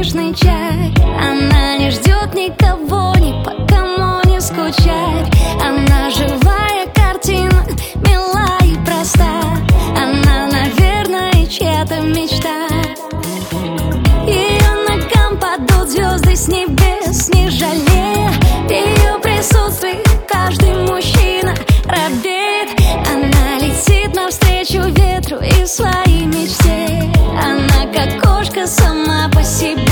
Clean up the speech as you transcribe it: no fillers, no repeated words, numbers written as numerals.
неспешный чай. Она не ждет никого, ни по кому не скучает. Она живая картина, мила и проста. Она, наверное, чья-то мечта. Ее ногам падут звезды с небес, не жалея. В ее присутствии каждый мужчина робеет. Она летит навстречу ветру и своей мечте. Она как кошка сама по себе.